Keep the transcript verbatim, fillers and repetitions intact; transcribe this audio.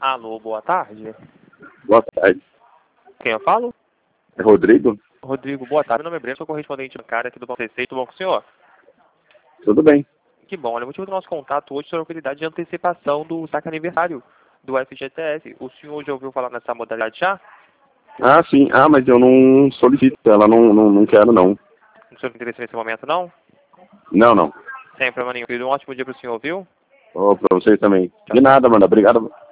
Alô, boa tarde. Boa tarde. Quem eu falo? É Rodrigo? Rodrigo, boa tarde. Meu nome é Breno, sou correspondente bancário aqui do Banco C C. Tudo bom com o senhor? Tudo bem. Que bom. Olha, o motivo do nosso contato hoje é a oportunidade de antecipação do saque aniversário do F G T S. O senhor já ouviu falar nessa modalidade já? Ah, sim. Ah, mas eu não solicito ela, não, não, não quero, não. Não senhor tem interesse nesse momento, não? Não, não. Sem problema nenhum. Um ótimo dia para o senhor, viu? Ô, pra vocês também. De nada, mano. Obrigado.